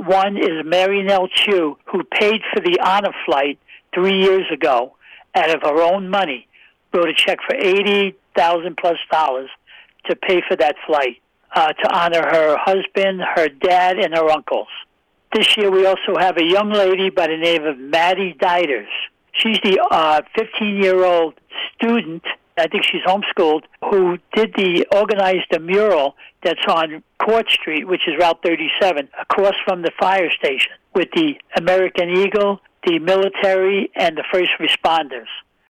One is Mary Nell Chu, who paid for the honor flight 3 years ago out of her own money, wrote a check for $80,000 plus to pay for that flight to honor her husband, her dad, and her uncles. This year we also have a young lady by the name of Maddie Diders. She's the 15-year-old student, I think she's homeschooled, who organized a mural that's on Court Street, which is Route 37, across from the fire station, with the American Eagle, the military, and the first responders.